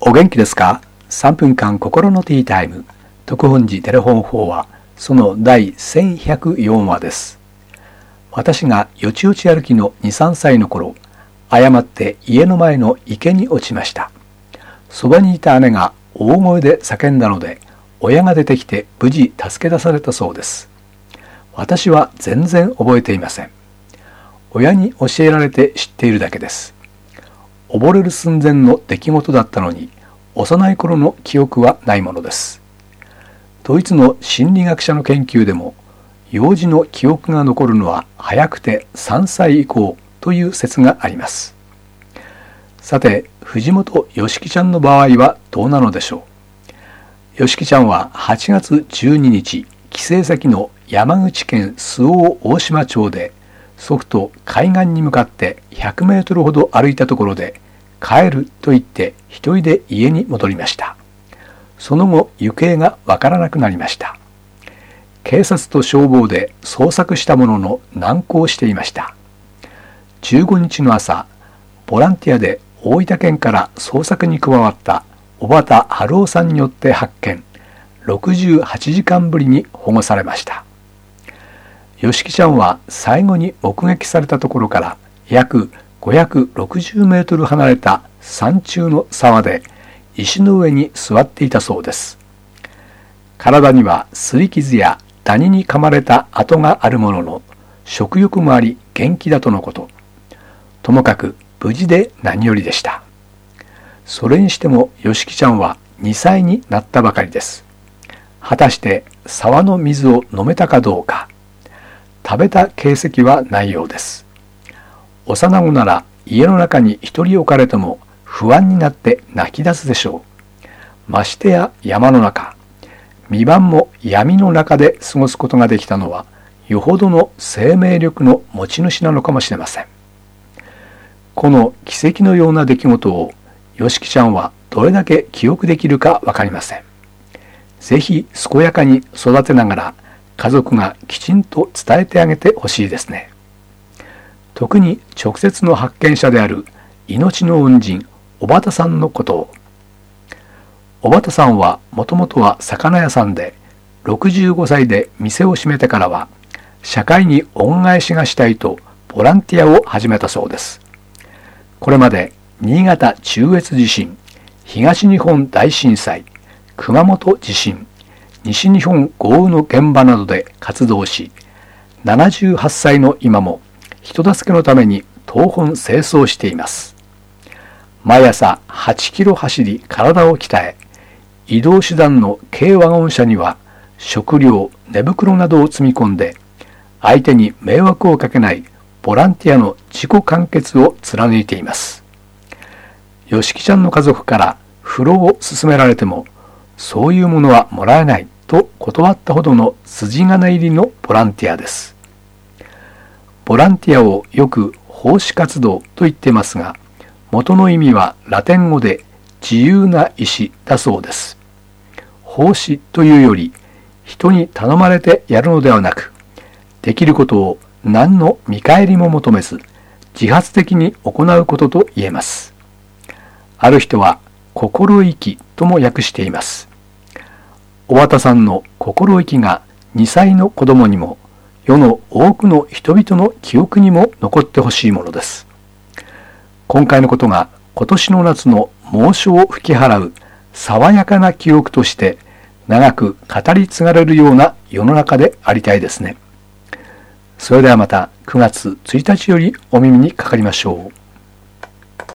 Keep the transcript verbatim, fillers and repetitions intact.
お元気ですか？ さん 分間心のティータイム。特本寺テレフォン法話、その第せんひゃくよんわです。私がよちよち歩きのに、さんさいの頃、誤って家の前の池に落ちました。そばにいた姉が大声で叫んだので、親が出てきて無事助け出されたそうです。私は全然覚えていません。親に教えられて知っているだけです。溺れる寸前の出来事だったのに、幼い頃の記憶はないものです。ドイツの心理学者の研究でも、幼児の記憶が残るのは早くてさんさい以降という説があります。さて、藤本よしきちゃんの場合はどうなのでしょう。よしきちゃんははちがつじゅうににち、帰省先の山口県周防大島町で、祖父と海岸に向かってひゃくメートルほど歩いたところで、帰ると言って一人で家に戻りました。その後、行方がわからなくなりました。警察と消防で捜索したものの難航していました。じゅうごにちの朝、ボランティアで大分県から捜索に加わった小畑春夫さんによって発見、ろくじゅうはちじかんぶりに保護されました。よしきちゃんは最後に目撃されたところから約ごひゃくろくじゅうメートル離れた山中の沢で石の上に座っていたそうです。体には擦り傷やダニに噛まれた跡があるものの、食欲もあり元気だとのこと。ともかく無事で何よりでした。それにしてもよしきちゃんはにさいになったばかりです。果たして沢の水を飲めたかどうか。食べた形跡はないようです。幼子なら家の中に一人置かれても不安になって泣き出すでしょう。ましてや山の中、未晩も闇の中で過ごすことができたのは、よほどの生命力の持ち主なのかもしれません。この奇跡のような出来事をよしきちゃんはどれだけ記憶できるかわかりません。ぜひ健やかに育てながら、家族がきちんと伝えてあげてほしいですね。特に直接の発見者である命の恩人小畑さんのことを。小畑さんはもともとは魚屋さんで、ろくじゅうごさいで店を閉めてからは社会に恩返しがしたいとボランティアを始めたそうです。これまで新潟中越地震、東日本大震災、熊本地震、西日本豪雨の現場などで活動し、ななじゅうはっさいの今も人助けのために東奔清掃しています。毎朝はちキロ走り体を鍛え、移動手段の軽ワゴン車には食料、寝袋などを積み込んで、相手に迷惑をかけないボランティアの自己完結を貫いています。よしきちゃんの家族から風呂を勧められても、そういうものはもらえないと断ったほどの筋金入りのボランティアです。ボランティアをよく奉仕活動と言っていますが、元の意味はラテン語で自由な意志だそうです。奉仕というより、人に頼まれてやるのではなく、できることを何の見返りも求めず、自発的に行うことと言えます。ある人は心意気とも訳しています。小畑さんの心意気がにさいの子供にも、世の多くの人々の記憶にも残ってほしいものです。今回のことが今年の夏の猛暑を吹き払う爽やかな記憶として長く語り継がれるような世の中でありたいですね。それではまたくがつついたちよりお耳にかかりましょう。